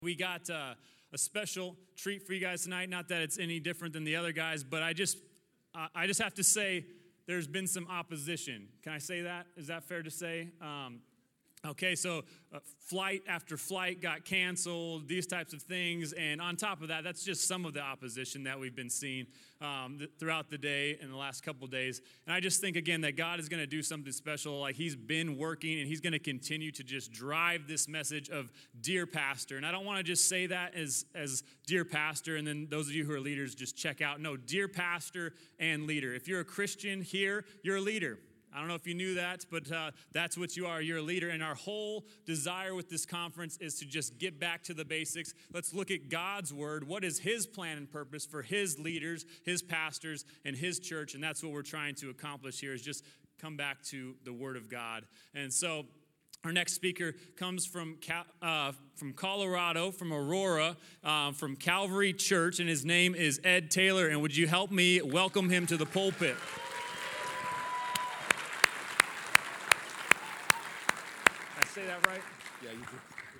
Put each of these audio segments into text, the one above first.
We got a special treat for you guys tonight. Not that it's any different than the other guys, but I just have to say there's been some opposition. Can I say that? Is that fair to say? Okay, so flight after flight got canceled, these types of things. And on top of that, that's just some of the opposition that we've been seeing throughout the day and the last couple of days. And I just think, again, that God is going to do something special. Like he's been working and he's going to continue to just drive this message of Dear Pastor. And I don't want to just say that as Dear Pastor and then those of you who are leaders just check out. No, Dear Pastor and leader. If you're a Christian here, you're a leader. I don't know if you knew that, but that's what you are. You're a leader. And our whole desire with this conference is to just get back to the basics. Let's look at God's word. What is his plan and purpose for his leaders, his pastors, and his church? And that's what we're trying to accomplish here is just come back to the word of God. And so our next speaker comes from Colorado, from Aurora, from Calvary Church, and his name is Ed Taylor. And would you help me welcome him to the pulpit? Say that right? Yeah, you do.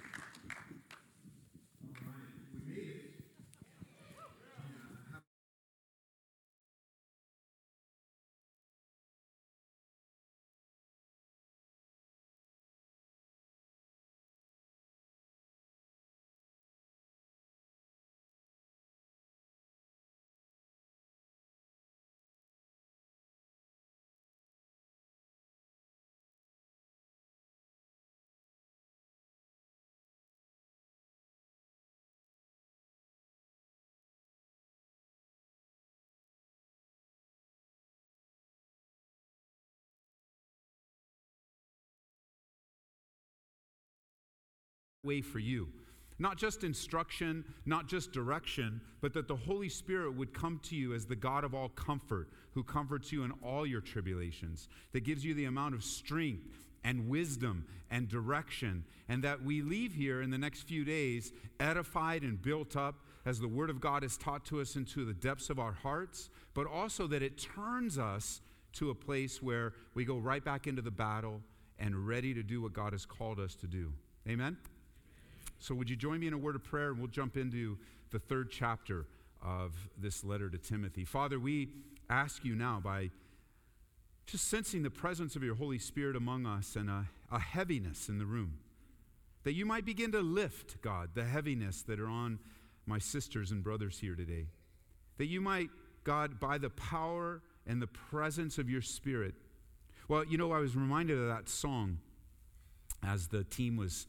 Way for you. Not just instruction, not just direction, but that the Holy Spirit would come to you as the God of all comfort, who comforts you in all your tribulations, that gives you the amount of strength and wisdom and direction, and that we leave here in the next few days edified and built up as the Word of God is taught to us into the depths of our hearts, but also that it turns us to a place where we go right back into the battle and ready to do what God has called us to do. Amen? So would you join me in a word of prayer, and we'll jump into the third chapter of this letter to Timothy. Father, we ask you now, by just sensing the presence of your Holy Spirit among us and a heaviness in the room, that you might begin to lift, God, the heaviness that are on my sisters and brothers here today. That you might, God, by the power and the presence of your Spirit. Well, you know, I was reminded of that song as the team was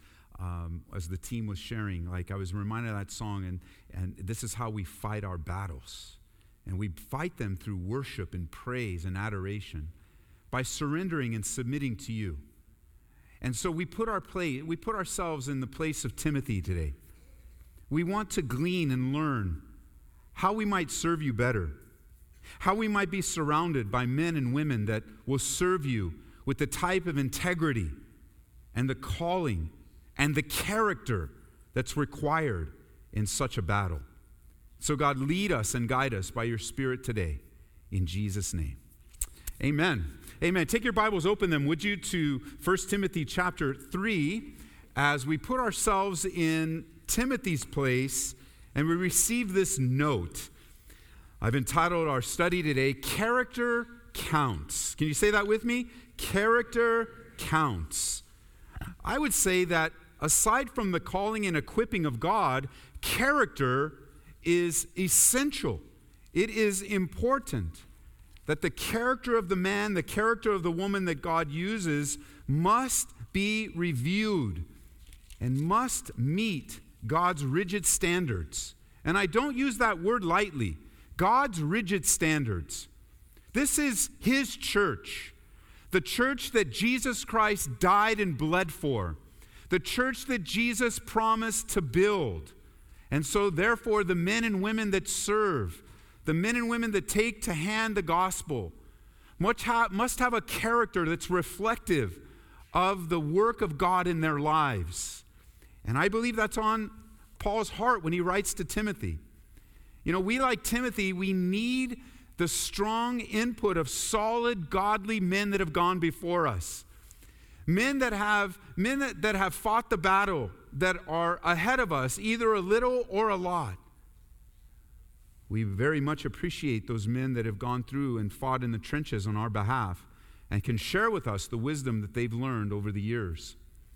sharing. Like, I was reminded of that song, and this is how we fight our battles. And we fight them through worship and praise and adoration, by surrendering and submitting to you. And so we put ourselves in the place of Timothy today. We want to glean and learn how we might serve you better, how we might be surrounded by men and women that will serve you with the type of integrity and the calling and the character that's required in such a battle. So God, lead us and guide us by your Spirit today, in Jesus' name. Amen. Amen. Take your Bibles, open them, would you, to 1 Timothy chapter 3, as we put ourselves in Timothy's place and we receive this note. I've entitled our study today, Character Counts. Can you say that with me? Character counts. I would say that aside from the calling and equipping of God, character is essential. It is important that the character of the man, the character of the woman that God uses must be reviewed and must meet God's rigid standards. And I don't use that word lightly. God's rigid standards. This is his church, the church that Jesus Christ died and bled for. The church that Jesus promised to build. And so therefore the men and women that serve, the men and women that take to hand the gospel, must have a character that's reflective of the work of God in their lives. And I believe that's on Paul's heart when he writes to Timothy. You know, we like Timothy, we need the strong input of solid, godly men that have gone before us. Men that have fought the battle that are ahead of us, either a little or a lot. We very much appreciate those men that have gone through and fought in the trenches on our behalf and can share with us the wisdom that they've learned over the years.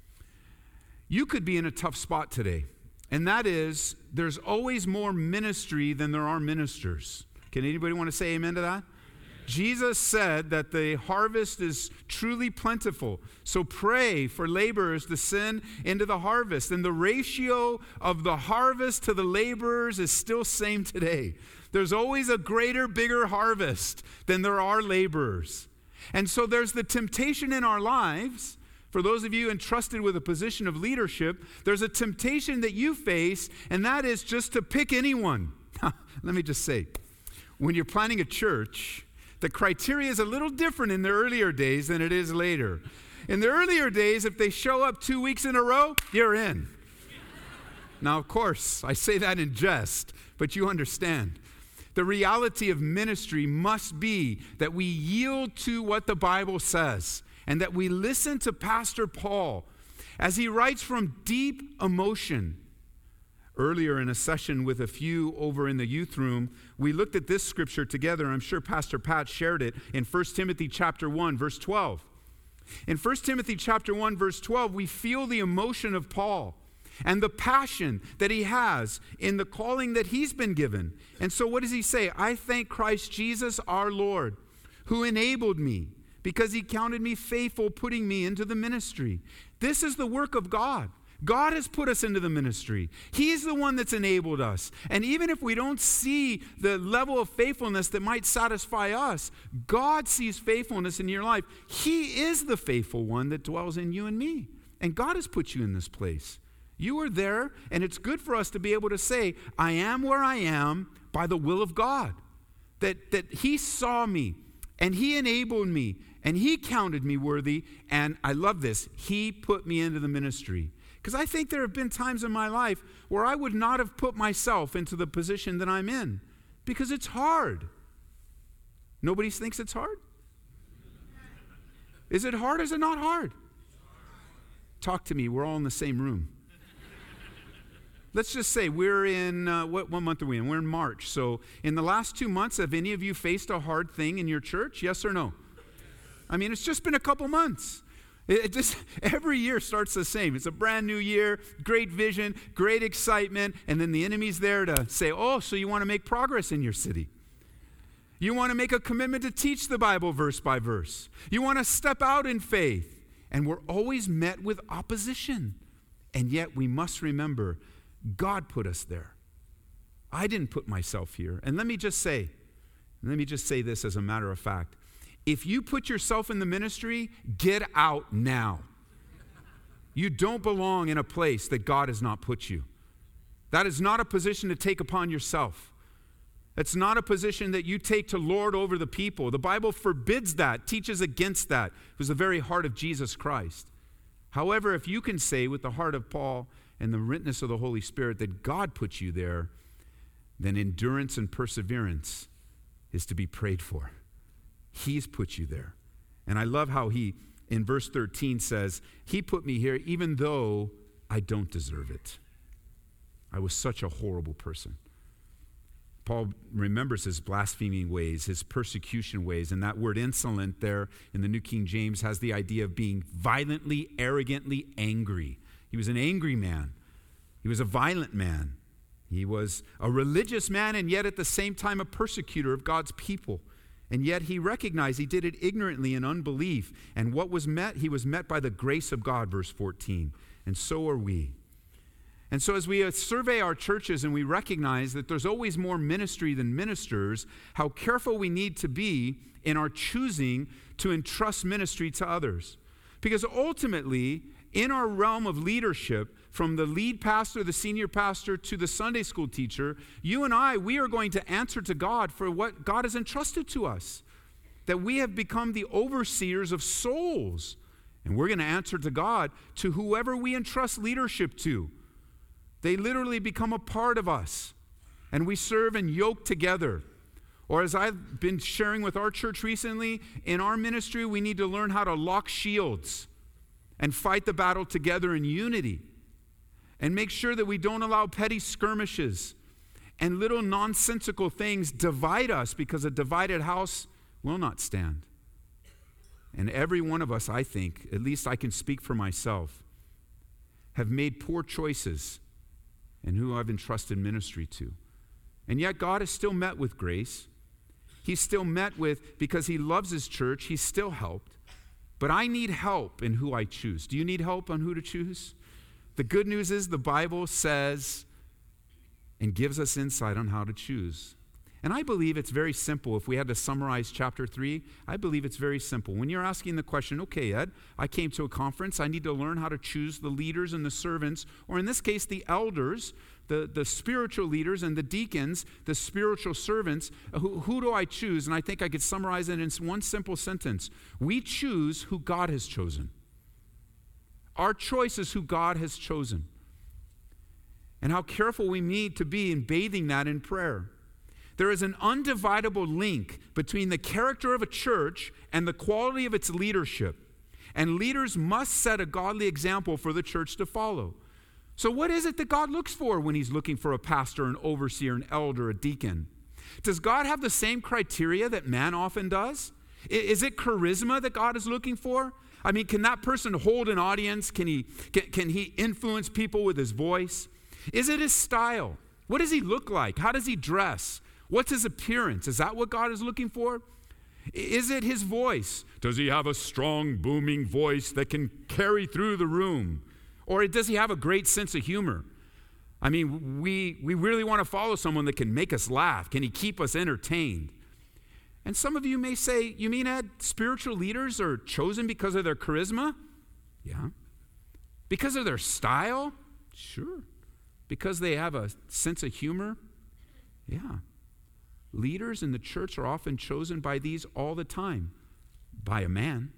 You could be in a tough spot today, and that is there's always more ministry than there are ministers. Can anybody want to say amen to that? Jesus said that the harvest is truly plentiful. So pray for laborers to send into the harvest. And the ratio of the harvest to the laborers is still same today. There's always a greater, bigger harvest than there are laborers. And so there's the temptation in our lives. For those of you entrusted with a position of leadership, there's a temptation that you face, and that is just to pick anyone. Let me just say, when you're planning a church, the criteria is a little different in the earlier days than it is later. In the earlier days, if they show up 2 weeks in a row, you're in. Now, of course, I say that in jest, but you understand. The reality of ministry must be that we yield to what the Bible says and that we listen to Pastor Paul as he writes from deep emotion. Earlier in a session with a few over in the youth room, we looked at this scripture together. I'm sure Pastor Pat shared it in 1 Timothy chapter 1, verse 12. In 1 Timothy chapter 1, verse 12, we feel the emotion of Paul and the passion that he has in the calling that he's been given. And so what does he say? I thank Christ Jesus our Lord, who enabled me, because he counted me faithful, putting me into the ministry. This is the work of God. God has put us into the ministry. He's the one that's enabled us. And even if we don't see the level of faithfulness that might satisfy us, God sees faithfulness in your life. He is the faithful one that dwells in you and me. And God has put you in this place. You are there, and it's good for us to be able to say, I am where I am by the will of God. That he saw me, and he enabled me, and he counted me worthy, and I love this, he put me into the ministry. Because I think there have been times in my life where I would not have put myself into the position that I'm in because it's hard. Nobody thinks it's hard? Is it hard or is it not hard? Talk to me. We're all in the same room. Let's just say we're in, what month are we in? We're in March. So in the last 2 months, have any of you faced a hard thing in your church? Yes or no? I mean, it's just been a couple months. It just, every year starts the same. It's a brand new year, great vision, great excitement, and then the enemy's there to say, oh, so you want to make progress in your city. You want to make a commitment to teach the Bible verse by verse. You want to step out in faith. And we're always met with opposition. And yet we must remember, God put us there. I didn't put myself here. And let me just say this as a matter of fact. If you put yourself in the ministry, get out now. You don't belong in a place that God has not put you. That is not a position to take upon yourself. It's not a position that you take to lord over the people. The Bible forbids that, teaches against that. It was the very heart of Jesus Christ. However, if you can say with the heart of Paul and the witness of the Holy Spirit that God put you there, then endurance and perseverance is to be prayed for. He's put you there. And I love how he, in verse 13, says, he put me here even though I don't deserve it. I was such a horrible person. Paul remembers his blaspheming ways, his persecution ways, and that word insolent there in the New King James has the idea of being violently, arrogantly angry. He was an angry man. He was a violent man. He was a religious man and yet at the same time a persecutor of God's people. And yet he recognized he did it ignorantly in unbelief. And what was met? He was met by the grace of God, verse 14. And so are we. And so as we survey our churches and we recognize that there's always more ministry than ministers, how careful we need to be in our choosing to entrust ministry to others. Because ultimately, in our realm of leadership, from the lead pastor, the senior pastor, to the Sunday school teacher, you and I, we are going to answer to God for what God has entrusted to us. That we have become the overseers of souls. And we're going to answer to God to whoever we entrust leadership to. They literally become a part of us. And we serve and yoke together. Or as I've been sharing with our church recently, in our ministry, we need to learn how to lock shields and fight the battle together in unity. and make sure that we don't allow petty skirmishes and little nonsensical things divide us, because a divided house will not stand. And every one of us, I think, at least I can speak for myself, have made poor choices in who I've entrusted ministry to. And yet God is still met with grace. He's still met with, because he loves his church, he's still helped. But I need help in who I choose. Do you need help on who to choose? The good news is the Bible says and gives us insight on how to choose. And I believe it's very simple. If we had to summarize chapter 3, I believe it's very simple. When you're asking the question, okay, Ed, I came to a conference, I need to learn how to choose the leaders and the servants, or in this case, the elders, the spiritual leaders, and the deacons, the spiritual servants. Who do I choose? And I think I could summarize it in one simple sentence. We choose who God has chosen. Our choice is who God has chosen. And how careful we need to be in bathing that in prayer. There is an undividable link between the character of a church and the quality of its leadership. And leaders must set a godly example for the church to follow. So what is it that God looks for when he's looking for a pastor, an overseer, an elder, a deacon? Does God have the same criteria that man often does? Is it charisma that God is looking for? I mean, can that person hold an audience? Can he influence people with his voice? Is it his style? What does he look like? How does he dress? What's his appearance? Is that what God is looking for? Is it his voice? Does he have a strong, booming voice that can carry through the room? Or does he have a great sense of humor? I mean, we really want to follow someone that can make us laugh. Can he keep us entertained? And some of you may say, you mean, Ed, spiritual leaders are chosen because of their charisma? Yeah. Because of their style? Sure. Because they have a sense of humor? Yeah. Leaders in the church are often chosen by these all the time, by a man.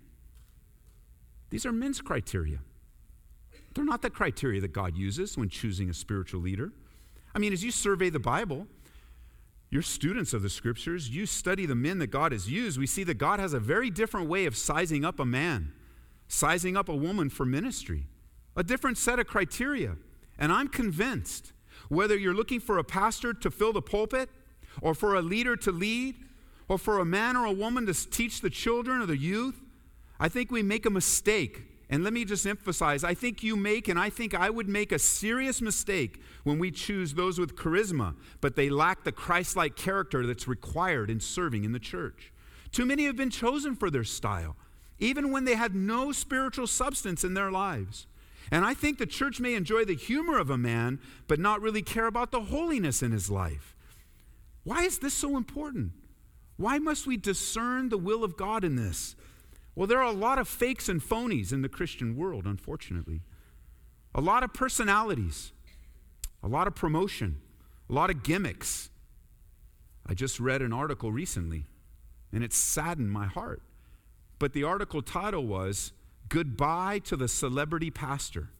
These are men's criteria. They're not the criteria that God uses when choosing a spiritual leader. I mean, as you survey the Bible, you're students of the scriptures, you study the men that God has used, we see that God has a very different way of sizing up a man, sizing up a woman for ministry, a different set of criteria. And I'm convinced, whether you're looking for a pastor to fill the pulpit, or for a leader to lead, or for a man or a woman to teach the children or the youth, I think we make a mistake. And let me just emphasize, I think you make, and I think I would make a serious mistake when we choose those with charisma, but they lack the Christ-like character that's required in serving in the church. Too many have been chosen for their style, even when they had no spiritual substance in their lives. And I think the church may enjoy the humor of a man, but not really care about the holiness in his life. Why is this so important? Why must we discern the will of God in this? Well, there are a lot of fakes and phonies in the Christian world, unfortunately. A lot of personalities, a lot of promotion, a lot of gimmicks. I just read an article recently, and it saddened my heart. But the article title was, "Goodbye to the Celebrity Pastor."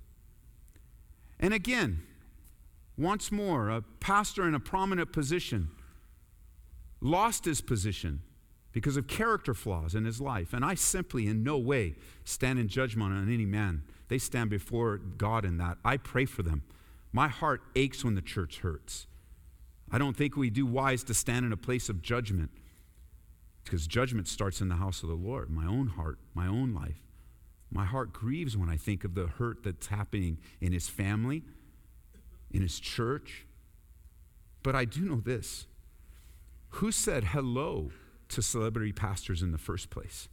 And again, once more, a pastor in a prominent position lost his position because of character flaws in his life. And I simply in no way stand in judgment on any man. They stand before God in that. I pray for them. My heart aches when the church hurts. I don't think we do wise to stand in a place of judgment, because judgment starts in the house of the Lord. My own heart, my own life. My heart grieves when I think of the hurt that's happening in his family, in his church. But I do know this. Who said hello to celebrity pastors in the first place?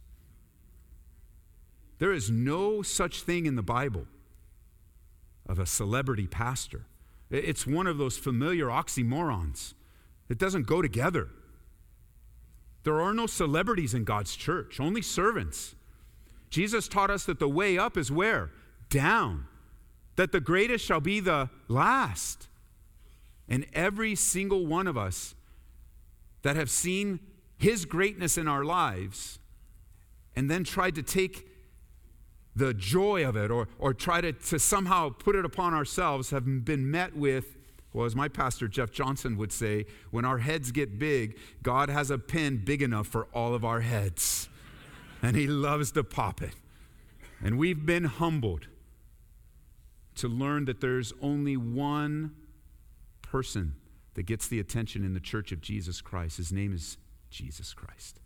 There is no such thing in the Bible of a celebrity pastor. It's one of those familiar oxymorons. It doesn't go together. There are no celebrities in God's church, only servants. Jesus taught us that the way up is where? Down. That the greatest shall be the last. And every single one of us that have seen his greatness in our lives and then tried to take the joy of it or try to somehow put it upon ourselves have been met with, well, as my pastor Jeff Johnson would say, when our heads get big, God has a pen big enough for all of our heads. And he loves to pop it. And we've been humbled to learn that there's only one person that gets the attention in the church of Jesus Christ. His name is Jesus Christ.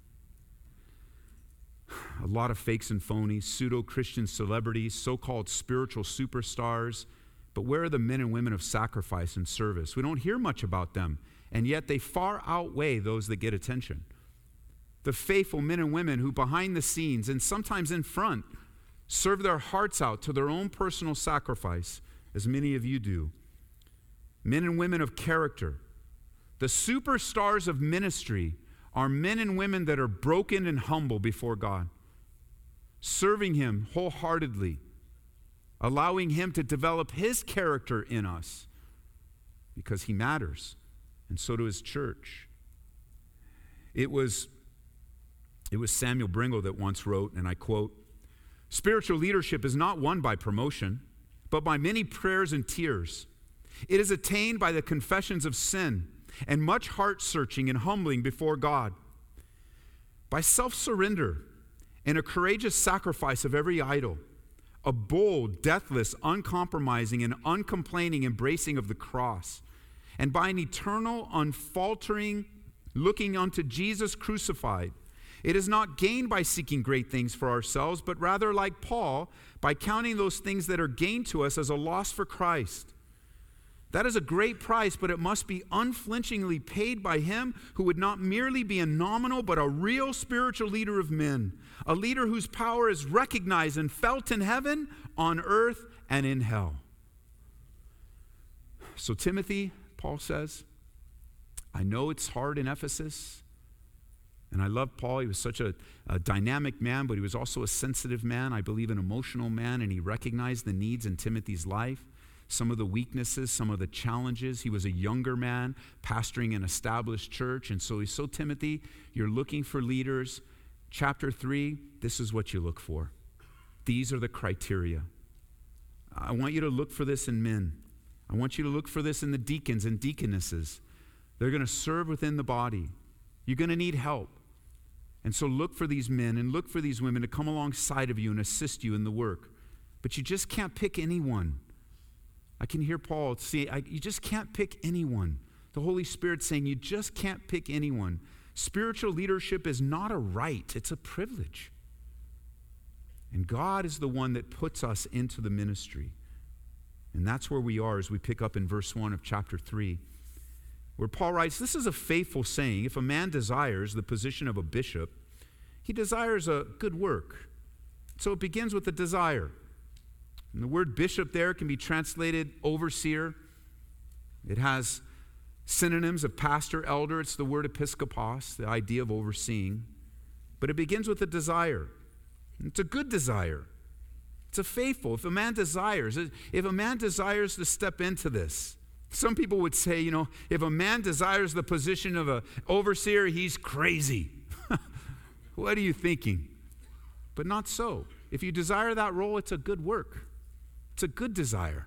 A lot of fakes and phonies, pseudo-Christian celebrities, so-called spiritual superstars. But where are the men and women of sacrifice and service? We don't hear much about them, and yet they far outweigh those that get attention. The faithful men and women who behind the scenes and sometimes in front serve their hearts out to their own personal sacrifice, as many of you do. Men and women of character. The superstars of ministry are men and women that are broken and humble before God, serving Him wholeheartedly, allowing Him to develop His character in us because He matters, and so does His church. It was Samuel Bringle that once wrote, and I quote, "Spiritual leadership is not won by promotion, but by many prayers and tears. It is attained by the confessions of sin and much heart-searching and humbling before God. By self-surrender and a courageous sacrifice of every idol, a bold, deathless, uncompromising, and uncomplaining embracing of the cross, and by an eternal, unfaltering looking unto Jesus crucified. It is not gained by seeking great things for ourselves, but rather, like Paul, by counting those things that are gained to us as a loss for Christ. That is a great price, but it must be unflinchingly paid by Him who would not merely be a nominal, but a real spiritual leader of men, a leader whose power is recognized and felt in heaven, on earth, and in hell." So Timothy, Paul says, I know it's hard in Ephesus, and I love Paul. He was such a dynamic man, but he was also a sensitive man, I believe an emotional man, and he recognized the needs in Timothy's life, some of the weaknesses, some of the challenges. He was a younger man pastoring an established church, and so Timothy, you're looking for leaders. Chapter 3, this is what you look for. These are the criteria. I want you to look for this in men. I want you to look for this in the deacons and deaconesses. They're going to serve within the body. You're going to need help. And so look for these men and look for these women to come alongside of you and assist you in the work. But you just can't pick anyone. I can hear Paul say, you just can't pick anyone. The Holy Spirit saying, you just can't pick anyone. Spiritual leadership is not a right, it's a privilege. And God is the one that puts us into the ministry. And that's where we are as we pick up in verse 1 of chapter 3, where Paul writes, "This is a faithful saying. If a man desires the position of a bishop, he desires a good work." So it begins with a desire. And the word bishop there can be translated overseer. It has synonyms of pastor, elder. It's the word episkopos, the idea of overseeing. But it begins with a desire. It's a good desire. It's a faithful. If a man desires to step into this, some people would say, if a man desires the position of an overseer, he's crazy. What are you thinking? But not so. If you desire that role, it's a good work. It's a good desire.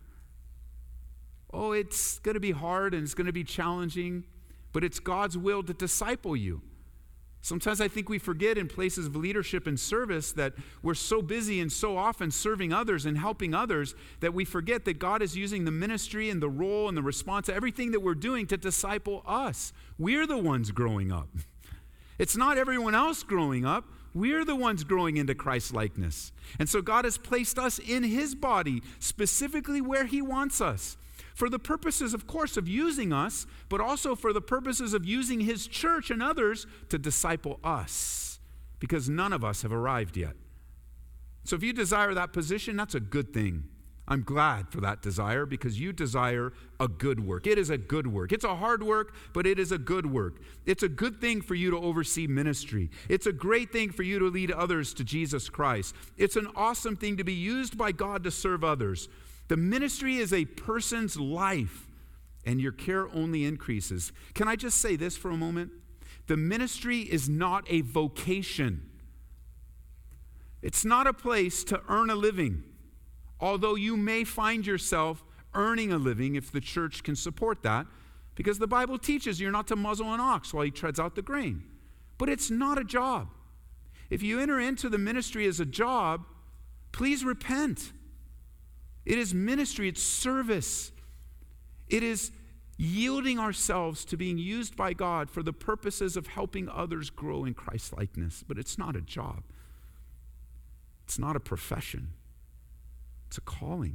Oh, it's going to be hard and it's going to be challenging, but it's God's will to disciple you. Sometimes I think we forget in places of leadership and service that we're so busy and so often serving others and helping others that we forget that God is using the ministry and the role and the response, everything that we're doing to disciple us. We're the ones growing up. It's not everyone else growing up. We're the ones growing into Christ's likeness. And so God has placed us in His body, specifically where He wants us, for the purposes, of course, of using us, but also for the purposes of using His church and others to disciple us, because none of us have arrived yet. So if you desire that position, that's a good thing. I'm glad for that desire, because you desire a good work. It is a good work. It's a hard work, but it is a good work. It's a good thing for you to oversee ministry. It's a great thing for you to lead others to Jesus Christ. It's an awesome thing to be used by God to serve others. The ministry is a person's life, and your care only increases. Can I just say this for a moment? The ministry is not a vocation. It's not a place to earn a living. Although you may find yourself earning a living if the church can support that, because the Bible teaches you're not to muzzle an ox while he treads out the grain. But it's not a job. If you enter into the ministry as a job, please repent. It is ministry, it's service. It is yielding ourselves to being used by God for the purposes of helping others grow in Christ-likeness. But it's not a job. It's not a profession. It's a calling.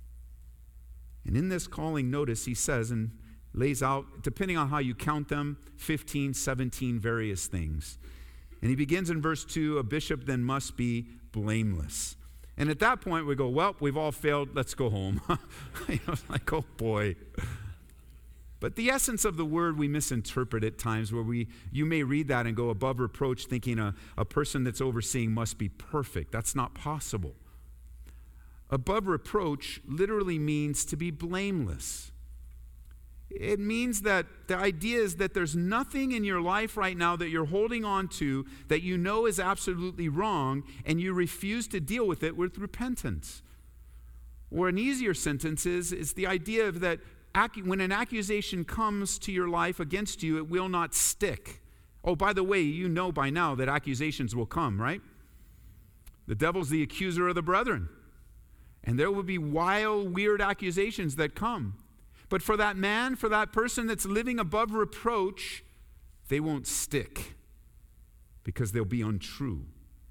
And in this calling, notice he says and lays out, depending on how you count them, 15, 17 various things. And he begins in verse 2, a bishop then must be blameless. And at that point we go, well, we've all failed, let's go home. It's like, oh boy. But the essence of the word we misinterpret at times where you may read that and go above reproach thinking a person that's overseeing must be perfect. That's not possible. Above reproach literally means to be blameless. It means that the idea is that there's nothing in your life right now that you're holding on to that you know is absolutely wrong and you refuse to deal with it with repentance. Or an easier sentence is the idea of that when an accusation comes to your life against you, it will not stick. Oh, by the way, you know by now that accusations will come, right? The devil's the accuser of the brethren. And there will be wild, weird accusations that come. But for that man, for that person that's living above reproach, they won't stick because they'll be untrue.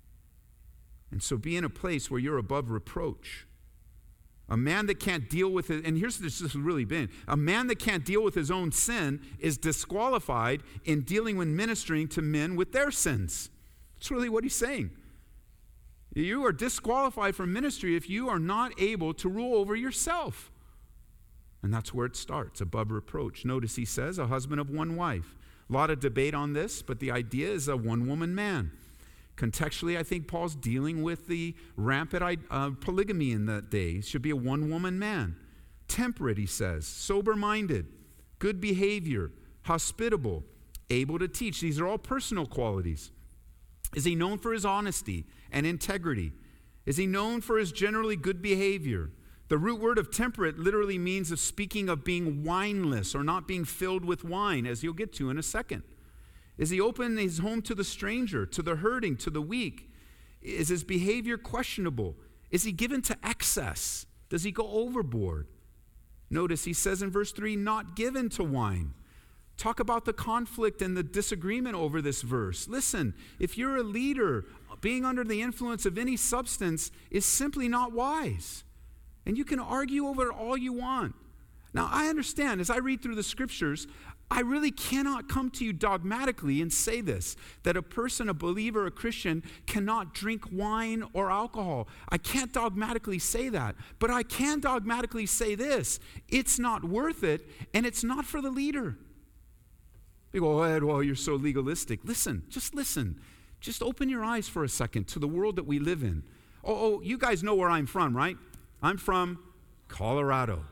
And so be in a place where you're above reproach. A man that can't deal with it, and here's this has really been, a man that can't deal with his own sin is disqualified in dealing with ministering to men with their sins. That's really what he's saying. You are disqualified from ministry if you are not able to rule over yourself. And that's where it starts, above reproach. Notice he says, a husband of one wife. A lot of debate on this, but the idea is a one-woman man. Contextually, I think Paul's dealing with the rampant polygamy in that day. He should be a one-woman man. Temperate, he says. Sober-minded. Good behavior. Hospitable. Able to teach. These are all personal qualities. Is he known for his honesty and integrity? Is he known for his generally good behavior? The root word of temperate literally means of speaking of being wineless or not being filled with wine, as you'll get to in a second. Is he open his home to the stranger, to the hurting, to the weak? Is his behavior questionable? Is he given to excess? Does he go overboard? Notice he says in verse 3, not given to wine. Talk about the conflict and the disagreement over this verse. Listen, if you're a leader, being under the influence of any substance is simply not wise. And you can argue over it all you want. Now, I understand, as I read through the scriptures, I really cannot come to you dogmatically and say this, that a person, a believer, a Christian, cannot drink wine or alcohol. I can't dogmatically say that. But I can dogmatically say this, it's not worth it, and it's not for the leader. You go, oh, Ed, well, you're so legalistic. Listen. Just open your eyes for a second to the world that we live in. Oh, you guys know where I'm from, right? I'm from Colorado.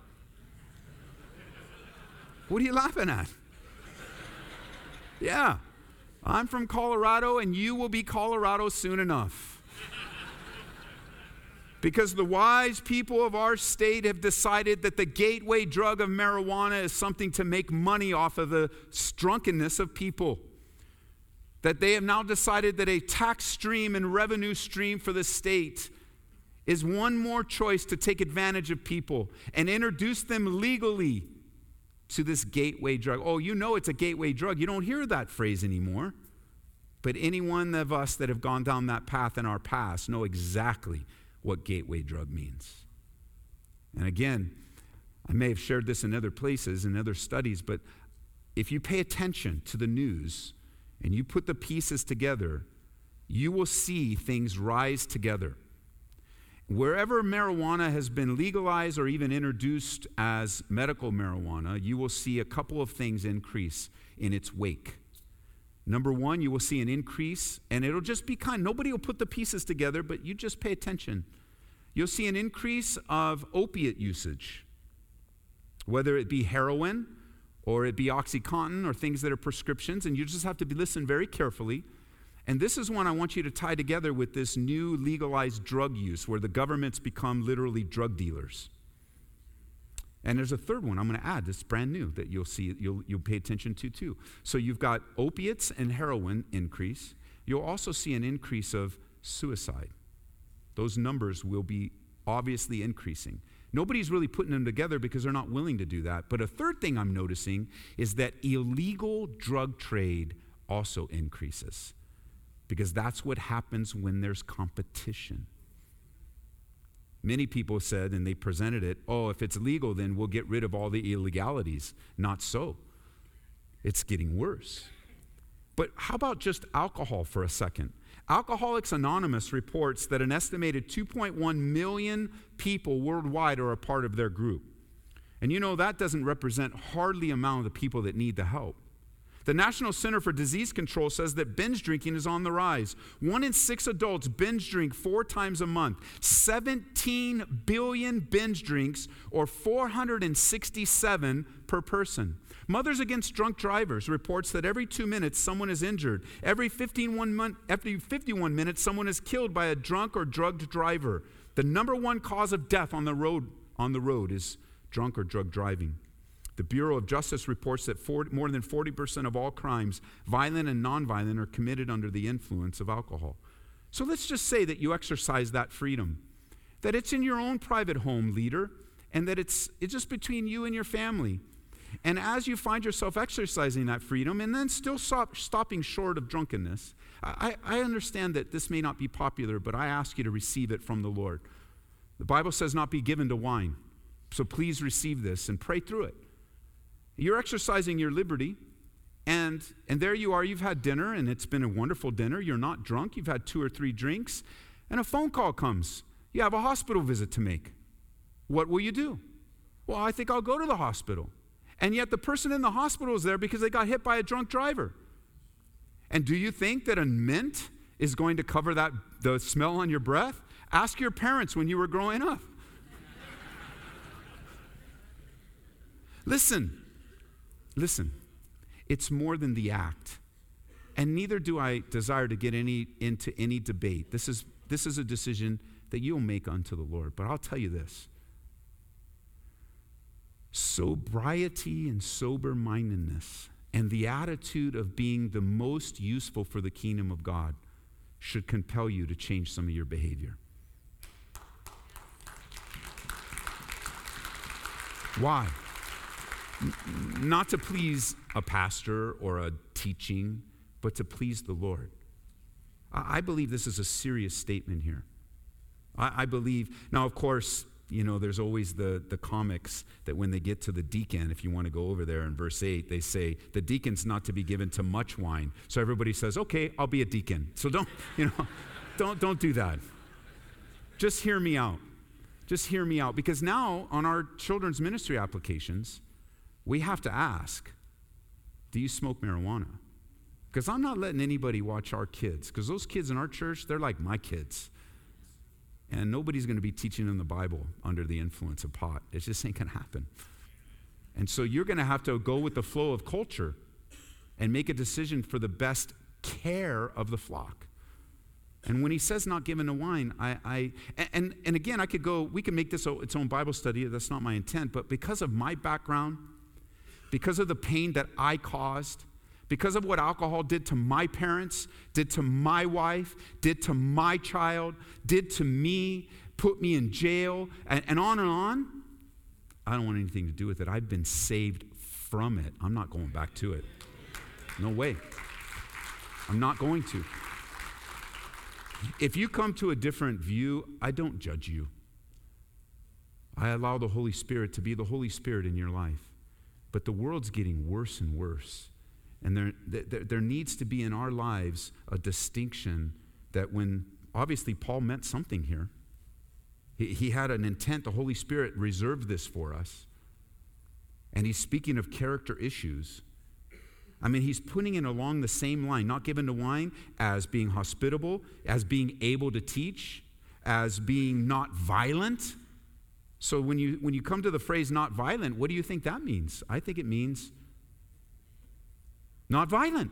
What are you laughing at? Yeah, I'm from Colorado, and you will be Colorado soon enough. Because the wise people of our state have decided that the gateway drug of marijuana is something to make money off of the drunkenness of people. That they have now decided that a tax stream and revenue stream for the state is one more choice to take advantage of people and introduce them legally to this gateway drug. Oh, you know it's a gateway drug. You don't hear that phrase anymore. But any one of us that have gone down that path in our past know exactly what gateway drug means. And again, I may have shared this in other places, in other studies, but if you pay attention to the news and you put the pieces together, you will see things rise together. Wherever marijuana has been legalized or even introduced as medical marijuana, you will see a couple of things increase in its wake. Number one, you will see an increase, and it'll just be nobody will put the pieces together, but you just pay attention. You'll see an increase of opiate usage, whether it be heroin or it be OxyContin or things that are prescriptions, and you just have to listen very carefully. And this is one I want you to tie together with this new legalized drug use where the government's become literally drug dealers. And there's a third one I'm going to add that's brand new that you'll see, you'll pay attention to too. So you've got opiates and heroin increase. You'll also see an increase of suicide. Those numbers will be obviously increasing. Nobody's really putting them together because they're not willing to do that. But a third thing I'm noticing is that illegal drug trade also increases, because that's what happens when there's competition. Many people said, and they presented it, oh, if it's legal, then we'll get rid of all the illegalities. Not so. It's getting worse. But how about just alcohol for a second? Alcoholics Anonymous reports that an estimated 2.1 million people worldwide are a part of their group. And you know, that doesn't represent hardly amount of the people that need the help. The National Center for Disease Control says that binge drinking is on the rise. 1 in 6 adults binge drink 4 times a month. 17 billion binge drinks, or 467 per person. Mothers Against Drunk Drivers reports that every 2 minutes someone is injured. Every 51 minutes someone is killed by a drunk or drugged driver. The number one cause of death on the road is drunk or drug driving. The Bureau of Justice reports that more than 40% of all crimes, violent and nonviolent, are committed under the influence of alcohol. So let's just say that you exercise that freedom, that it's in your own private home, leader, and that it's just between you and your family. And as you find yourself exercising that freedom and then still stopping short of drunkenness, I understand that this may not be popular, but I ask you to receive it from the Lord. The Bible says not be given to wine. So please receive this and pray through it. You're exercising your liberty, and there you are. You've had dinner, and it's been a wonderful dinner. You're not drunk. You've had 2 or 3 drinks, and a phone call comes. You have a hospital visit to make. What will you do? Well, I think I'll go to the hospital. And yet the person in the hospital is there because they got hit by a drunk driver. And do you think that a mint is going to cover the smell on your breath? Ask your parents when you were growing up. Listen, it's more than the act. And neither do I desire to get into any debate. This is a decision that you'll make unto the Lord. But I'll tell you this. Sobriety and sober-mindedness and the attitude of being the most useful for the kingdom of God should compel you to change some of your behavior. Why? Not to please a pastor or a teaching, but to please the Lord. I believe this is a serious statement here. I believe, now of course, you know, there's always the comics that when they get to the deacon, if you want to go over there in verse 8, they say, the deacon's not to be given to much wine. So everybody says, okay, I'll be a deacon. So don't do that. Just hear me out. Just hear me out. Because now on our children's ministry applications, we have to ask, do you smoke marijuana? Because I'm not letting anybody watch our kids. Because those kids in our church, they're like my kids. And nobody's going to be teaching them the Bible under the influence of pot. It just ain't going to happen. And so you're going to have to go with the flow of culture and make a decision for the best care of the flock. And when he says not given to wine, and again, we can make this its own Bible study. That's not my intent. But because of my background, because of the pain that I caused, because of what alcohol did to my parents, did to my wife, did to my child, did to me, put me in jail, and on, I don't want anything to do with it. I've been saved from it. I'm not going back to it. No way. I'm not going to. If you come to a different view, I don't judge you. I allow the Holy Spirit to be the Holy Spirit in your life. But the world's getting worse and worse. And there needs to be in our lives a distinction that when, obviously Paul meant something here. He had an intent. The Holy Spirit reserved this for us. And he's speaking of character issues. I mean, he's putting it along the same line, not given to wine, as being hospitable, as being able to teach, as being not violent. So when you come to the phrase not violent, what do you think that means? I think it means not violent.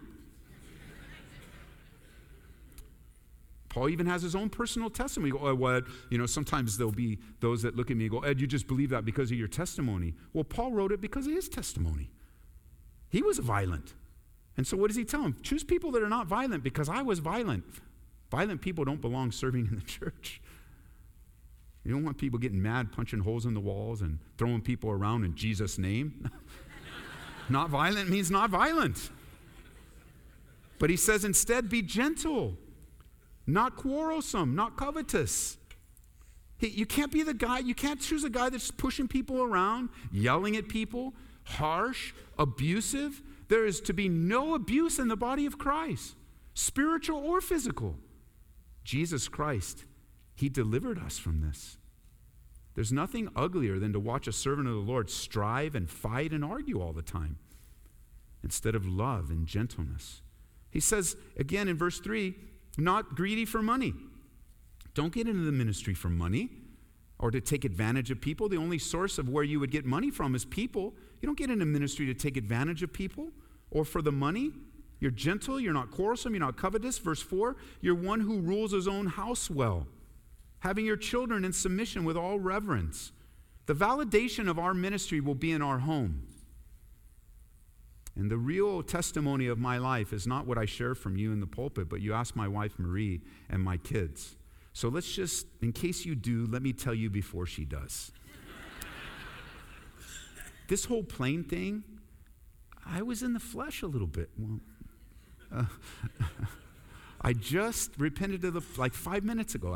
Paul even has his own personal testimony. Sometimes there'll be those that look at me and go, Ed, you just believe that because of your testimony. Well, Paul wrote it because of his testimony. He was violent. And so what does he tell him? Choose people that are not violent because I was violent. Violent people don't belong serving in the church. You don't want people getting mad, punching holes in the walls and throwing people around in Jesus' name. Not violent means not violent. But he says instead, be gentle, not quarrelsome, not covetous. You can't be the guy, you can't choose a guy that's pushing people around, yelling at people, harsh, abusive. There is to be no abuse in the body of Christ, spiritual or physical. Jesus Christ, he delivered us from this. There's nothing uglier than to watch a servant of the Lord strive and fight and argue all the time instead of love and gentleness. He says, again in verse 3, not greedy for money. Don't get into the ministry for money or to take advantage of people. The only source of where you would get money from is people. You don't get into ministry to take advantage of people or for the money. You're gentle, you're not quarrelsome, you're not covetous. Verse 4, you're one who rules his own house well, having your children in submission with all reverence. The validation of our ministry will be in our home. And the real testimony of my life is not what I share from you in the pulpit, but you ask my wife Marie and my kids. So let's just, in case you do, let me tell you before she does. This whole plane thing, I was in the flesh a little bit. Well, I just repented like 5 minutes ago.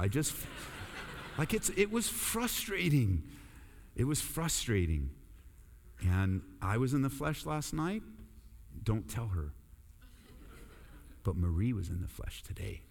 It was frustrating. It was frustrating. And I was in the flesh last night. Don't tell her. But Marie was in the flesh today.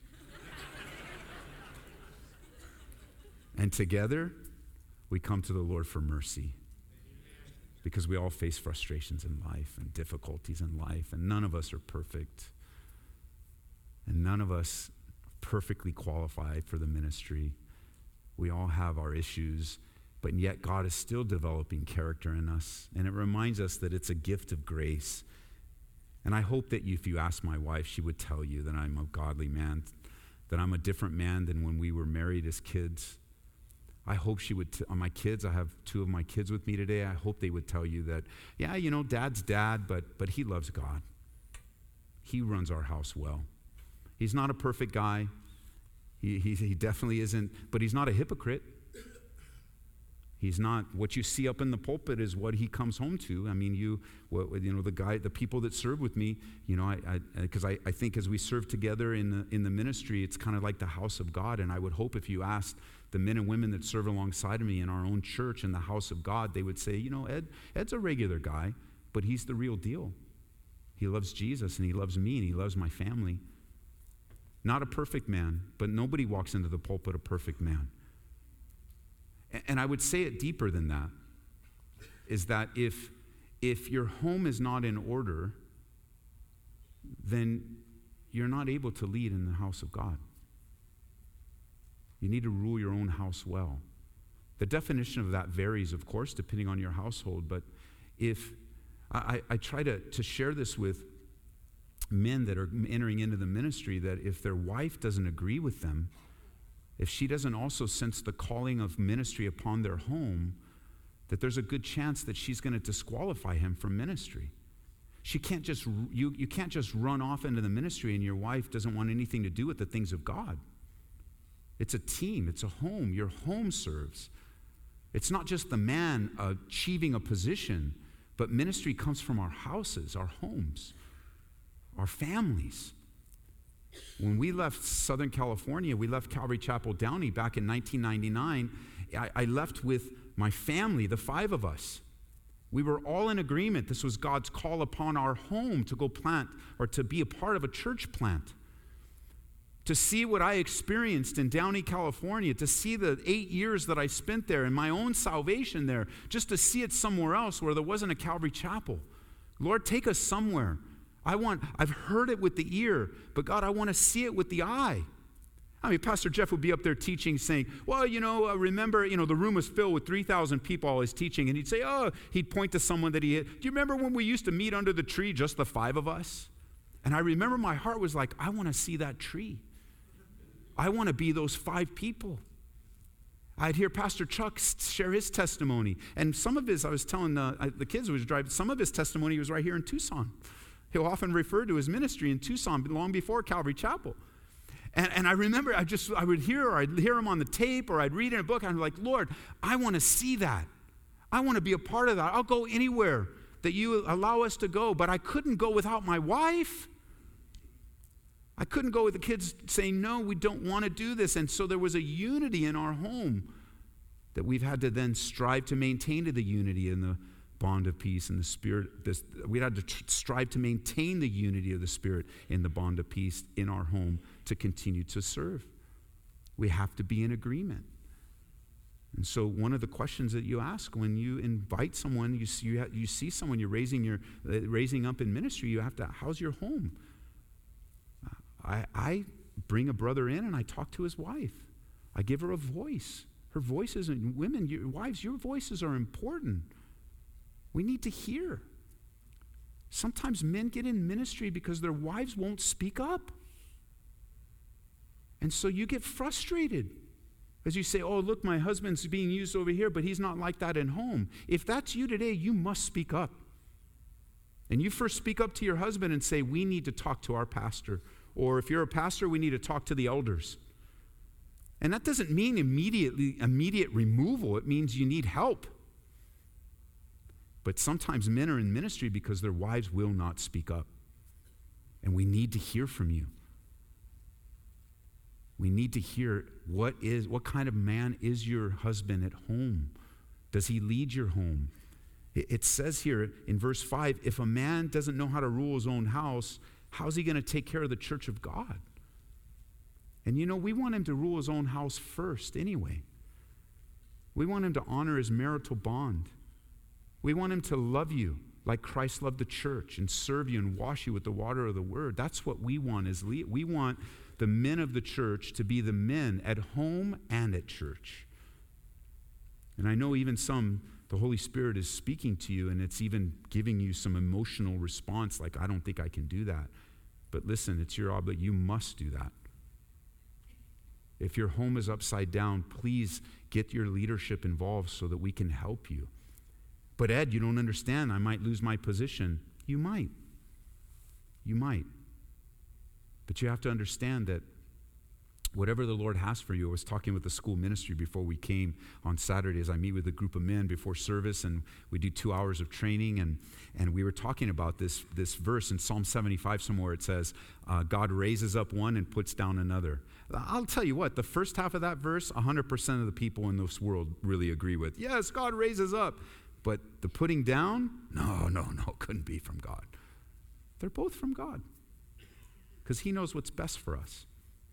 And together, we come to the Lord for mercy. Because we all face frustrations in life and difficulties in life. And none of us are perfect. And none of us are perfectly qualified for the ministry. We all have our issues. But yet God is still developing character in us. And it reminds us that it's a gift of grace. And I hope that if you ask my wife, she would tell you that I'm a godly man, that I'm a different man than when we were married as kids. I hope she would, my kids, I have 2 of my kids with me today. I hope they would tell you that, yeah, you know, dad's dad, but he loves God. He runs our house well. He's not a perfect guy. He definitely isn't, but he's not a hypocrite. He's not, what you see up in the pulpit is what he comes home to. I mean, the people that serve with me, because I think as we serve together in the ministry, it's kind of like the house of God. And I would hope if you asked the men and women that serve alongside of me in our own church in the house of God, they would say, Ed's a regular guy, but he's the real deal. He loves Jesus and he loves me and he loves my family. Not a perfect man, but nobody walks into the pulpit a perfect man. And I would say it deeper than that, is that if your home is not in order, then you're not able to lead in the house of God. You need to rule your own house well. The definition of that varies, of course, depending on your household, but if I try to share this with men that are entering into the ministry, that if their wife doesn't agree with them, if she doesn't also sense the calling of ministry upon their home, that there's a good chance that she's going to disqualify him from ministry. She can't just, you can't just run off into the ministry and your wife doesn't want anything to do with the things of God. It's a team, it's a home. Your home serves. It's not just the man achieving a position, but ministry comes from our houses, our homes, our families. When we left Southern California, we left Calvary Chapel Downey back in 1999. I left with my family, the 5 of us. We were all in agreement. This was God's call upon our home to go plant or to be a part of a church plant. To see what I experienced in Downey, California, to see the 8 years that I spent there and my own salvation there, just to see it somewhere else where there wasn't a Calvary Chapel. Lord, take us somewhere. I've heard it with the ear, but God, I want to see it with the eye. I mean, Pastor Jeff would be up there teaching, saying, well, remember, the room was filled with 3,000 people while he's teaching, and he'd say, he'd point to someone that he hit. Do you remember when we used to meet under the tree, just the 5 of us? And I remember my heart was like, I want to see that tree. I want to be those 5 people. I'd hear Pastor Chuck share his testimony, and some of his, I was telling the kids who was driving, some of his testimony was right here in Tucson. He'll often refer to his ministry in Tucson long before Calvary Chapel. And I remember I would hear, or I'd hear him on the tape, or I'd read in a book, and I'm like, Lord, I want to see that. I want to be a part of that. I'll go anywhere that you allow us to go, but I couldn't go without my wife. I couldn't go with the kids saying, no, we don't want to do this. And so there was a unity in our home that we've had to then strive to maintain the unity in the bond of peace and the Spirit. We had to strive to maintain the unity of the Spirit in the bond of peace in our home to continue to serve. We have to be in agreement. And so one of the questions that you ask when you invite someone, you see someone you're raising up in ministry, you have to, how's your home? I bring a brother in and I talk to his wife. I give her a voice. Her voices, and women, your wives, your voices are important. We need to hear. Sometimes men get in ministry because their wives won't speak up. And so you get frustrated as you say, oh, look, my husband's being used over here, but he's not like that in home. If that's you today, you must speak up. And you first speak up to your husband and say, we need to talk to our pastor. Or if you're a pastor, we need to talk to the elders. And that doesn't mean immediate removal. It means you need help. But sometimes men are in ministry because their wives will not speak up. And we need to hear from you. We need to hear what kind of man is your husband at home? Does he lead your home? It says here in verse 5, if a man doesn't know how to rule his own house, how's he going to take care of the church of God? And we want him to rule his own house first anyway. We want him to honor his marital bond. We want him to love you like Christ loved the church and serve you and wash you with the water of the word. That's what we want. We want the men of the church to be the men at home and at church. And I know even the Holy Spirit is speaking to you and it's even giving you some emotional response like, I don't think I can do that. But listen, it's your obligation. You must do that. If your home is upside down, please get your leadership involved so that we can help you. But Ed, you don't understand. I might lose my position. You might. You might. But you have to understand that whatever the Lord has for you, I was talking with the school ministry before we came on Saturdays. I meet with a group of men before service, and we do 2 hours of training, and we were talking about this verse in Psalm 75 somewhere. It says, God raises up one and puts down another. I'll tell you what, the first half of that verse, 100% of the people in this world really agree with. Yes, God raises up. But the putting down, no, couldn't be from God. They're both from God. Because he knows what's best for us.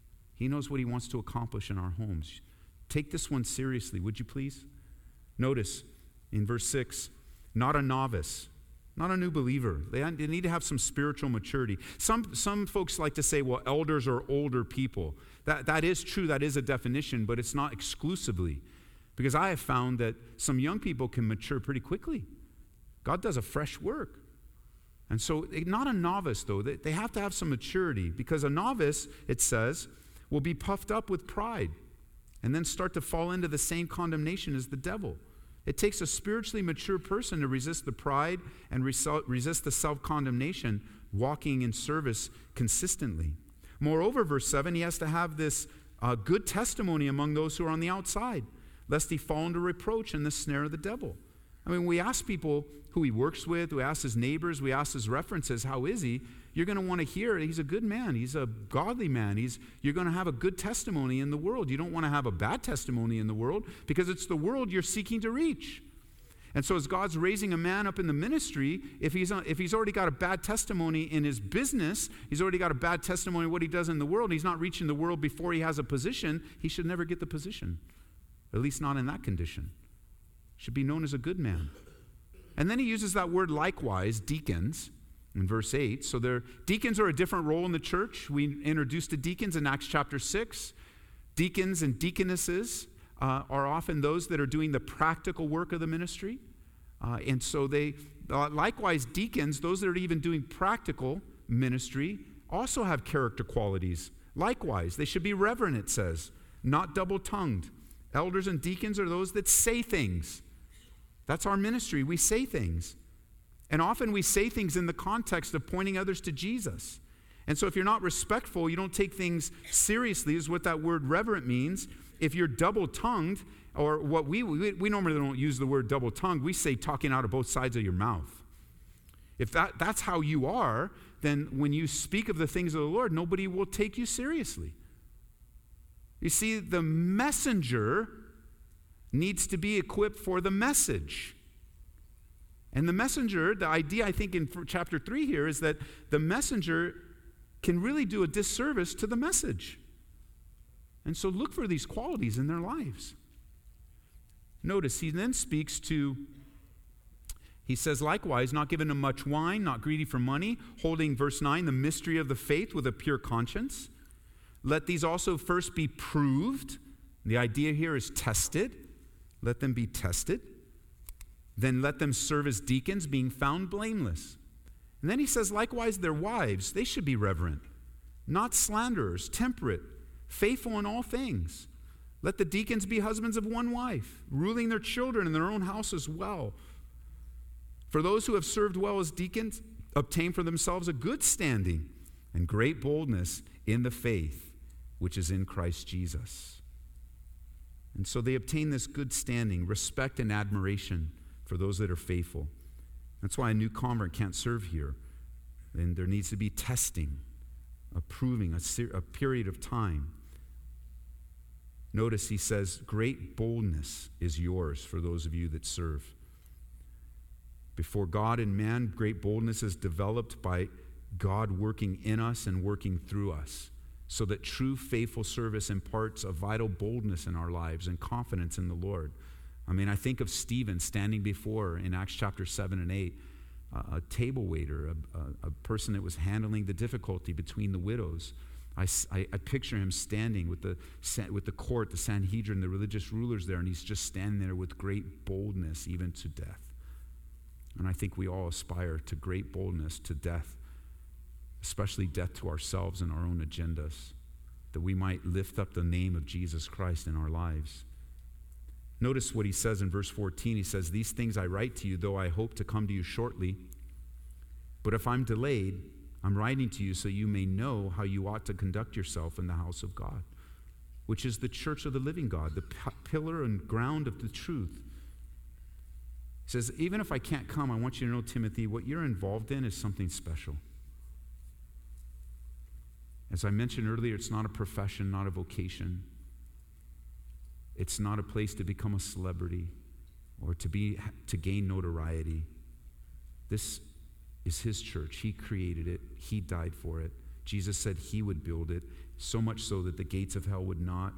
He knows what he wants to accomplish in our homes. Take this one seriously, would you please? Notice in verse 6, not a novice, not a new believer. They need to have some spiritual maturity. Some folks like to say, well, elders are older people. That is true, that is a definition, but it's not exclusively. Because I have found that some young people can mature pretty quickly. God does a fresh work. And so, not a novice, though. They have to have some maturity. Because a novice, it says, will be puffed up with pride and then start to fall into the same condemnation as the devil. It takes a spiritually mature person to resist the pride and resist the self-condemnation, walking in service consistently. Moreover, verse 7, he has to have this good testimony among those who are on the outside, lest he fall into reproach and the snare of the devil. I mean, we ask people who he works with, we ask his neighbors, we ask his references, how is he? You're going to want to hear he's a good man, he's a godly man, you're going to have a good testimony in the world. You don't want to have a bad testimony in the world because it's the world you're seeking to reach. And so as God's raising a man up in the ministry, if he's already got a bad testimony in his business, he's already got a bad testimony in what he does in the world, he's not reaching the world before he has a position, he should never get the position. At least not in that condition. Should be known as a good man. And then he uses that word likewise, deacons, in verse 8. So deacons are a different role in the church. We introduced the deacons in Acts chapter 6. Deacons and deaconesses are often those that are doing the practical work of the ministry. And so they, likewise, deacons, those that are even doing practical ministry, also have character qualities. Likewise, they should be reverent, it says, not double-tongued. Elders and deacons are those that say things. That's our ministry. We say things. And often we say things in the context of pointing others to Jesus. And so if you're not respectful, you don't take things seriously, is what that word reverent means. If you're double-tongued, or what we normally don't use the word double-tongued, we say talking out of both sides of your mouth. If that's how you are, then when you speak of the things of the Lord, nobody will take you seriously. You see, the messenger needs to be equipped for the message. And the messenger, the idea I think in chapter 3 here is that the messenger can really do a disservice to the message. And so look for these qualities in their lives. Notice he then speaks to, he says, likewise, not given to much wine, not greedy for money, holding, verse 9, the mystery of the faith with a pure conscience. Let these also first be proved. The idea here is tested. Let them be tested. Then let them serve as deacons, being found blameless. And then he says, likewise, their wives, they should be reverent, not slanderers, temperate, faithful in all things. Let the deacons be husbands of one wife, ruling their children in their own house as well. For those who have served well as deacons obtain for themselves a good standing and great boldness in the faith which is in Christ Jesus. And so they obtain this good standing, respect and admiration for those that are faithful. That's why a new convert can't serve here. And there needs to be testing, approving, a period of time. Notice he says, great boldness is yours for those of you that serve. Before God and man, great boldness is developed by God working in us and working through us, so that true faithful service imparts a vital boldness in our lives and confidence in the Lord. I mean, I think of Stephen standing before, in Acts chapter 7 and 8, a table waiter, a person that was handling the difficulty between the widows. I picture him standing with the court, the Sanhedrin, the religious rulers there, and he's just standing there with great boldness, even to death. And I think we all aspire to great boldness to death, especially death to ourselves and our own agendas, that we might lift up the name of Jesus Christ in our lives. Notice what he says in verse 14. He says, these things I write to you, though I hope to come to you shortly. But if I'm delayed, I'm writing to you so you may know how you ought to conduct yourself in the house of God, which is the church of the living God, the pillar and ground of the truth. He says, even if I can't come, I want you to know, Timothy, what you're involved in is something special. As I mentioned earlier, it's not a profession, not a vocation. It's not a place to become a celebrity or to gain notoriety. This is his church. He created it. He died for it. Jesus said he would build it, so much so that the gates of hell would not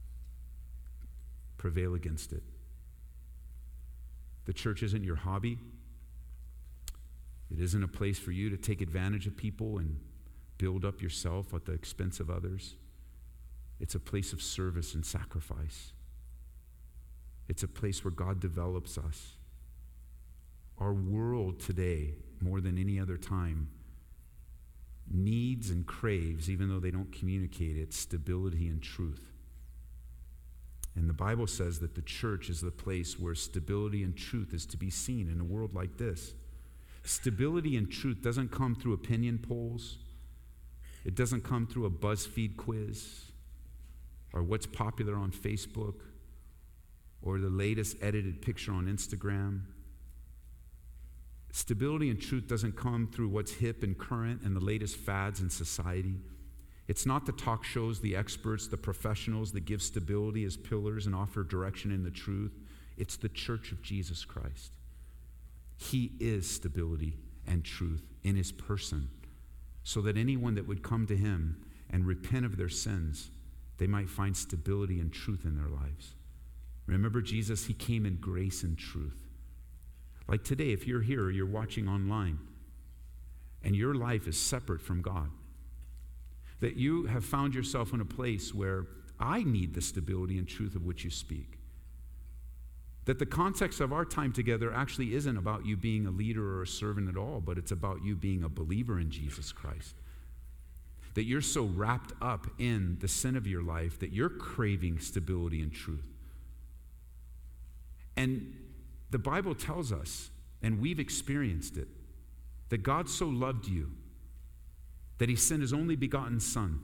prevail against it. The church isn't your hobby. It isn't a place for you to take advantage of people and build up yourself at the expense of others. It's a place of service and sacrifice. It's a place where God develops us. Our world today, more than any other time, needs and craves, even though they don't communicate it, stability and truth. And the Bible says that the church is the place where stability and truth is to be seen in a world like this. Stability and truth doesn't come through opinion polls. It doesn't come through a BuzzFeed quiz or what's popular on Facebook or the latest edited picture on Instagram. Stability and truth doesn't come through what's hip and current and the latest fads in society. It's not the talk shows, the experts, the professionals that give stability as pillars and offer direction in the truth. It's the church of Jesus Christ. He is stability and truth in his person, so that anyone that would come to him and repent of their sins, they might find stability and truth in their lives. Remember Jesus, he came in grace and truth. Like today, if you're here or you're watching online and your life is separate from God, that you have found yourself in a place where I need the stability and truth of which you speak. That the context of our time together actually isn't about you being a leader or a servant at all, but it's about you being a believer in Jesus Christ. That you're so wrapped up in the sin of your life that you're craving stability and truth. And the Bible tells us, and we've experienced it, that God so loved you that he sent his only begotten Son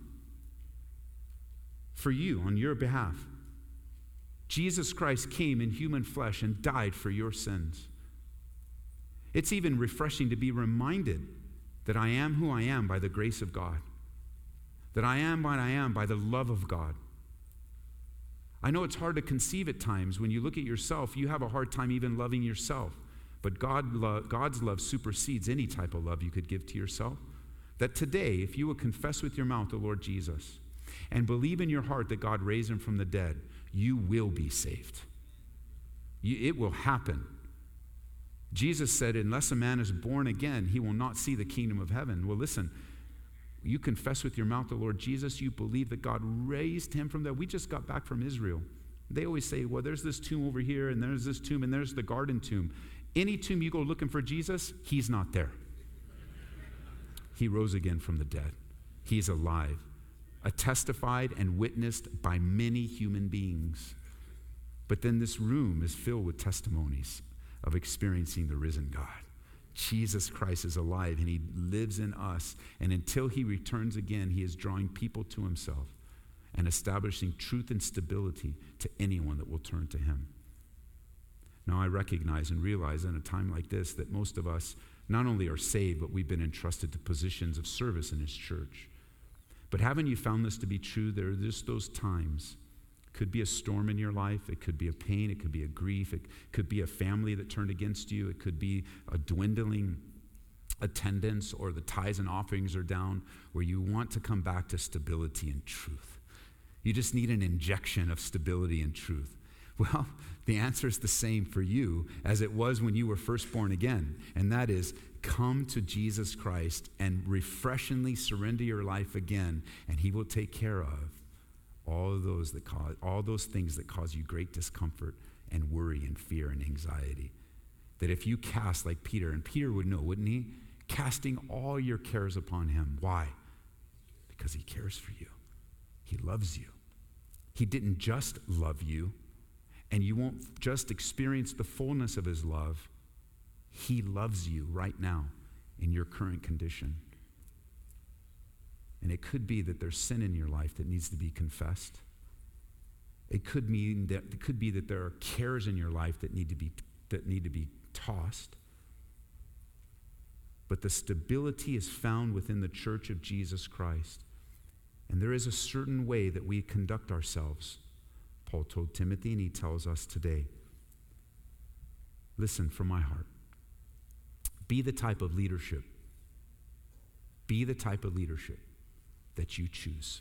for you, on your behalf. Jesus Christ came in human flesh and died for your sins. It's even refreshing to be reminded that I am who I am by the grace of God, that I am what I am by the love of God. I know it's hard to conceive at times. When you look at yourself, you have a hard time even loving yourself. But God's love supersedes any type of love you could give to yourself. That today, if you will confess with your mouth the Lord Jesus and believe in your heart that God raised him from the dead, you will be saved. It will happen. Jesus said, unless a man is born again, he will not see the kingdom of heaven. Well, listen, you confess with your mouth the Lord Jesus, you believe that God raised him from there. We just got back from Israel. They always say, well, there's this tomb over here, and there's this tomb, and there's the garden tomb. Any tomb you go looking for Jesus, he's not there. He rose again from the dead. He's alive, testified and witnessed by many human beings. But then this room is filled with testimonies of experiencing the risen God. Jesus Christ is alive and he lives in us. And until he returns again, he is drawing people to himself and establishing truth and stability to anyone that will turn to him. Now, I recognize and realize in a time like this that most of us not only are saved, but we've been entrusted to positions of service in his church. But haven't you found this to be true? There are just those times. It could be a storm in your life. It could be a pain. It could be a grief. It could be a family that turned against you. It could be a dwindling attendance, or the tithes and offerings are down, where you want to come back to stability and truth. You just need an injection of stability and truth. Well, the answer is the same for you as it was when you were first born again, and that is come to Jesus Christ and refreshingly surrender your life again, and he will take care of all those things that cause you great discomfort and worry and fear and anxiety. That if you cast like Peter, and Peter would know, wouldn't he? Casting all your cares upon him. Why? Because he cares for you. He loves you. He didn't just love you, and you won't just experience the fullness of his love. He loves you right now in your current condition. And it could be that there's sin in your life that needs to be confessed. It could be that there are cares in your life that need to be tossed. But the stability is found within the church of Jesus Christ. And there is a certain way that we conduct ourselves. Paul told Timothy, and he tells us today. Listen from my heart. Be the type of leadership. Be the type of leadership that you choose.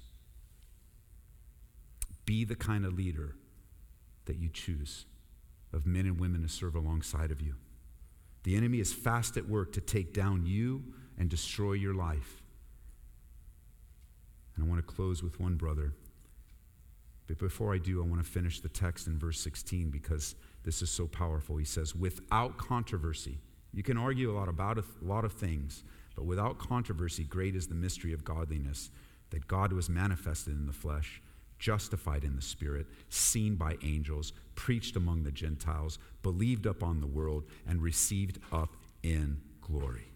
Be the kind of leader that you choose, of men and women to serve alongside of you. The enemy is fast at work to take down you and destroy your life. And I want to close with one brother. But before I do, I want to finish the text in verse 16 because this is so powerful. He says, without controversy. You can argue a lot of things, but without controversy, great is the mystery of godliness, that God was manifested in the flesh, justified in the spirit, seen by angels, preached among the Gentiles, believed upon the world, and received up in glory.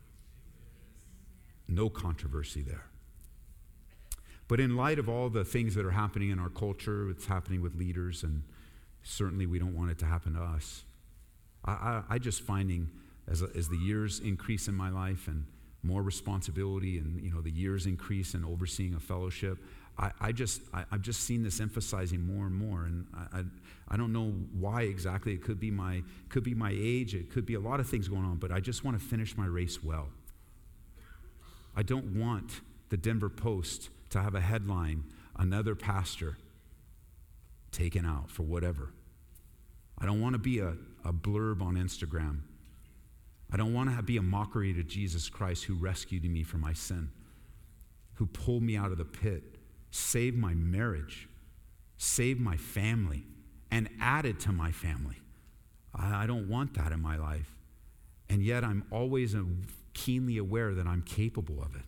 No controversy there. But in light of all the things that are happening in our culture, it's happening with leaders, and certainly we don't want it to happen to us. I just finding as the years increase in my life and more responsibility, and the years increase in overseeing a fellowship, I've just seen this emphasizing more and more, and I don't know why exactly. It could be my age, it could be a lot of things going on, but I just want to finish my race well. I don't want the Denver Post to have a headline, another pastor taken out for whatever. I don't want to be a blurb on Instagram. I don't want to be a mockery to Jesus Christ, who rescued me from my sin, who pulled me out of the pit, saved my marriage, saved my family, and added to my family. I don't want that in my life. And yet I'm always keenly aware that I'm capable of it.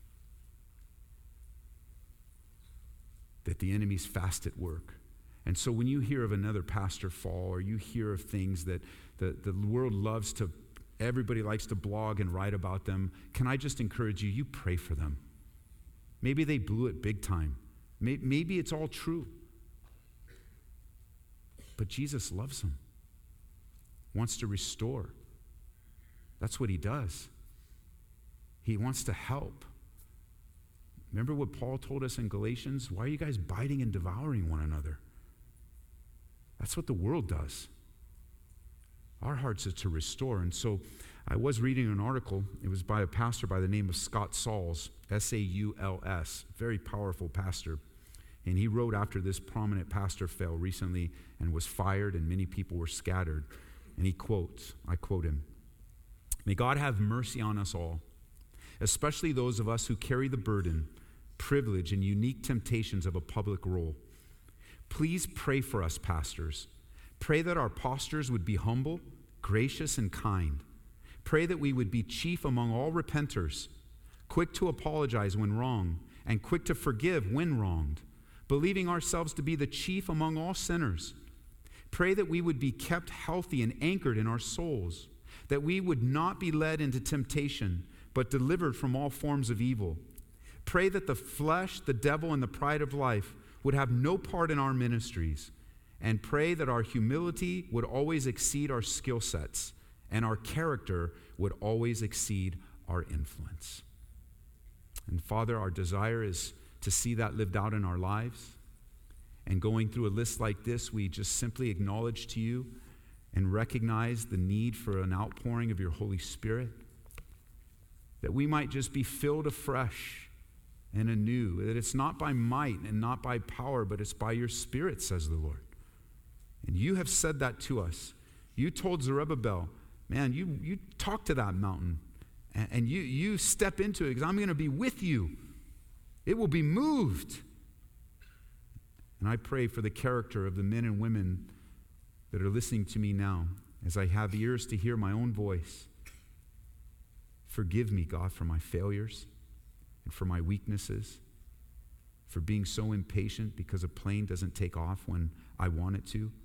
That the enemy's fast at work. And so when you hear of another pastor fall, or you hear of things that the world loves to, everybody likes to blog and write about them, can I just encourage you, you pray for them. Maybe they blew it big time. Maybe it's all true. But Jesus loves them, wants to restore. That's what he does. He wants to help. Remember what Paul told us in Galatians? Why are you guys biting and devouring one another? That's what the world does. Our hearts are to restore. And so I was reading an article. It was by a pastor by the name of Scott Sauls, S-A-U-L-S, very powerful pastor. And he wrote after this prominent pastor fell recently and was fired and many people were scattered. And he quotes, I quote him, "May God have mercy on us all, especially those of us who carry the burden, privilege, and unique temptations of a public role. Please pray for us, pastors. Pray that our postures would be humble, gracious, and kind. Pray that we would be chief among all repenters, quick to apologize when wrong, and quick to forgive when wronged, believing ourselves to be the chief among all sinners. Pray that we would be kept healthy and anchored in our souls, that we would not be led into temptation, but delivered from all forms of evil. Pray that the flesh, the devil, and the pride of life would have no part in our ministries, and pray that our humility would always exceed our skill sets, and our character would always exceed our influence." And Father, our desire is to see that lived out in our lives. And going through a list like this, we just simply acknowledge to you and recognize the need for an outpouring of your Holy Spirit, that we might just be filled afresh and anew, that it's not by might and not by power, but it's by your Spirit, says the Lord. And you have said that to us. You told Zerubbabel, man, you talk to that mountain, and you step into it, because I'm going to be with you. It will be moved. And I pray for the character of the men and women that are listening to me now, as I have ears to hear my own voice. Forgive me, God, for my failures and for my weaknesses, for being so impatient because a plane doesn't take off when I want it to,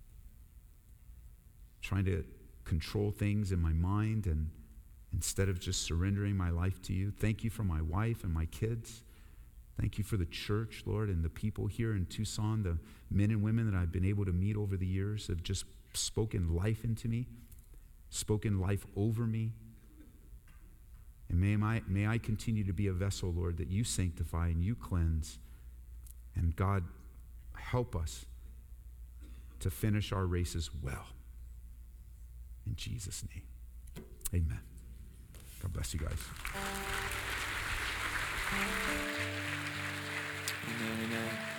trying to control things in my mind and instead of just surrendering my life to you. Thank you for my wife and my kids. Thank you for the church, Lord, and the people here in Tucson, the men and women that I've been able to meet over the years have just spoken life into me, spoken life over me. And may I continue to be a vessel, Lord, that you sanctify and you cleanse. And God, help us to finish our races well. In Jesus' name, amen. God bless you guys. Amen, amen.